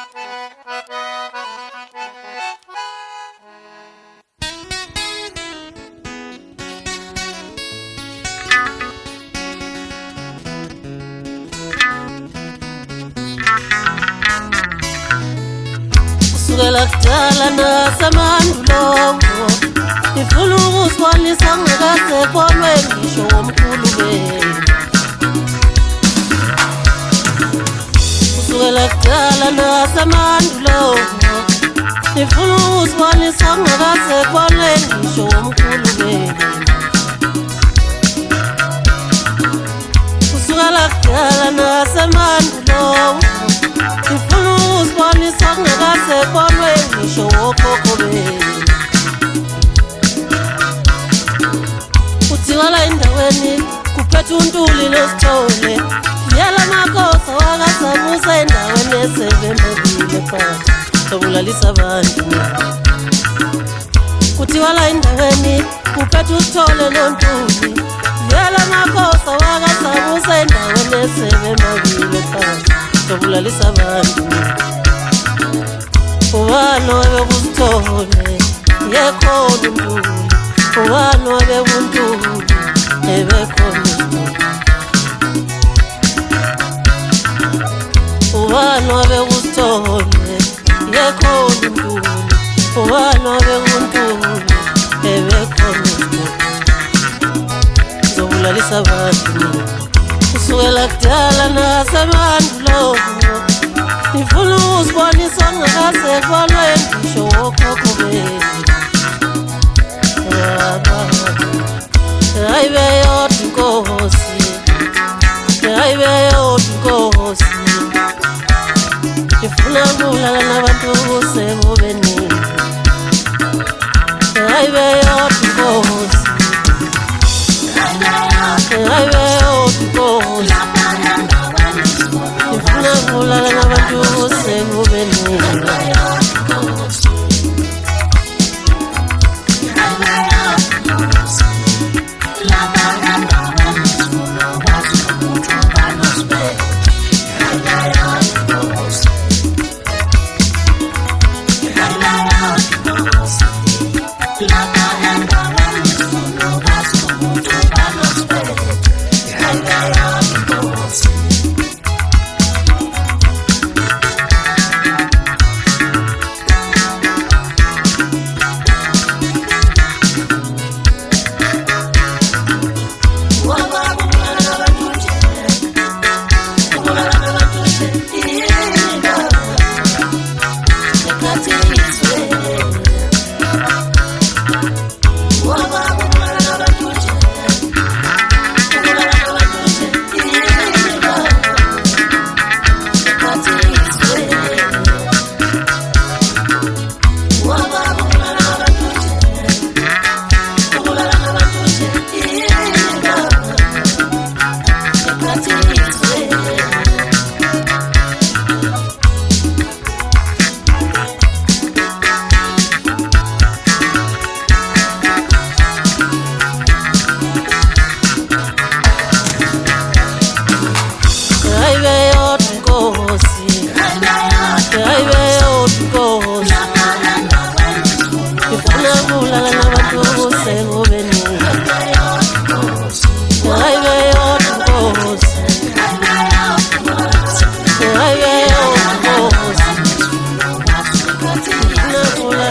Kusukela kudala nasemandulo ngifuna ukuzibonisa ngakasekholwe ngisho womkhulu wethu. Kusukela kudala nasemandulo ngifuna ukuzibonisa ngakasekholwe ngisho womkhulu wethu. Kusukela kudala nasemandulo ngifuna ukuzibonisa ngakasekholwe ngisho wokhokho bethu. Kuthiwa la endaweni kuphethe uNtuli noSithole, yala makhosi wakaSabusa endaweni esebembekile phansi sokulalisa abantu. Kuthiwa la endaweni kuphethe uSithole noNtuli, yala makhosi wakaSabusa endaweni esebembekile phansi sokulalisa abantu. Ubani wabekuSithole yekhona uNtuli, ubani wabekuNtuli ebekhona uSithole. Ubani wabekuSithole yekhona uNtuli, ubani wabekuNtuli ebekhona uSithole. Sokulalisa abantu kusukela kudala nasemandulo ngifuna ukuzibonisa ngakasekholwe ngisho wokhokho bethu. Hayi beyodwa inkosi, hayi beyodwa inkosi, ngifuna ukulala nabantu sebobeni. Hayi beyodwa inkosi, hayi beyodwa inkosi, ngifuna ukulala nabantu sebobeni. Kulala